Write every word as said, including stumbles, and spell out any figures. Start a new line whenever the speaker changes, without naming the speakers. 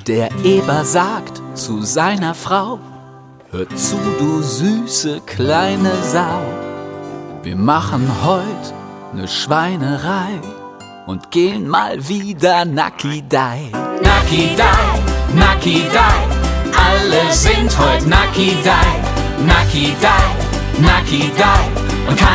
Der Eber sagt zu seiner Frau: Hör zu, du süße kleine Sau. Wir machen heut ne Schweinerei und gehen mal wieder Nacki-Dei. Nacki-Dei, Nacki-Dei, alle sind heut Nacki-Dei. Nacki-Dei, Nacki-Dei, und